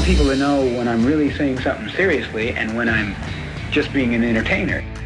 people to know when I'm really saying something seriously and when I'm just being an entertainer.